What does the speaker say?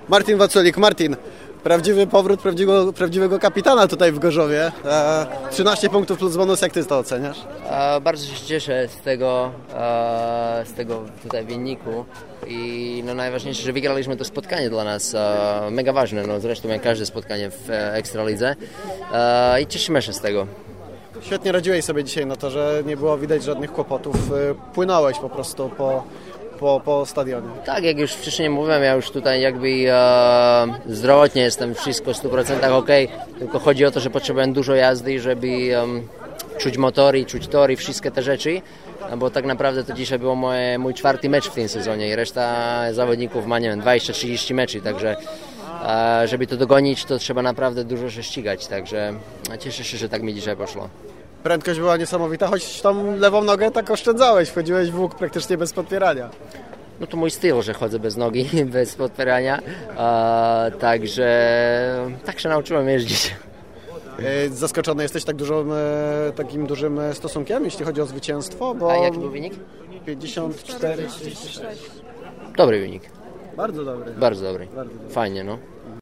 Martin Waculik. Martin, prawdziwy powrót prawdziwego kapitana tutaj w Gorzowie. 13 punktów plus bonus, jak ty to oceniasz? Bardzo się cieszę z tego tutaj wyniku i no najważniejsze, że wygraliśmy to spotkanie dla nas, mega ważne, no zresztą jak każde spotkanie w Ekstralidze i cieszymy się z tego. Świetnie radziłeś sobie dzisiaj na to, że nie było widać żadnych kłopotów, płynąłeś po prostu po stadionie. Tak, jak już wcześniej mówiłem, ja już tutaj jakby zdrowotnie jestem wszystko w 100% ok, tylko chodzi o to, że potrzebujemy dużo jazdy, żeby czuć motory, czuć tory, wszystkie te rzeczy, bo tak naprawdę to dzisiaj był mój 4. mecz w tym sezonie i reszta zawodników ma, nie wiem, 20-30 meczy, także żeby to dogonić, to trzeba naprawdę dużo się ścigać, także cieszę się, że tak mi dzisiaj poszło. Prędkość była niesamowita, choć tą lewą nogę tak oszczędzałeś, wchodziłeś w łuk praktycznie bez podpierania. No to mój styl, że chodzę bez nogi, bez podpierania, także tak się nauczyłem jeździć. Zaskoczony jesteś takim dużym stosunkiem, jeśli chodzi o zwycięstwo? Bo A jaki był wynik? 54. Dobry wynik. Bardzo dobry. Bardzo dobry. Fajnie, no.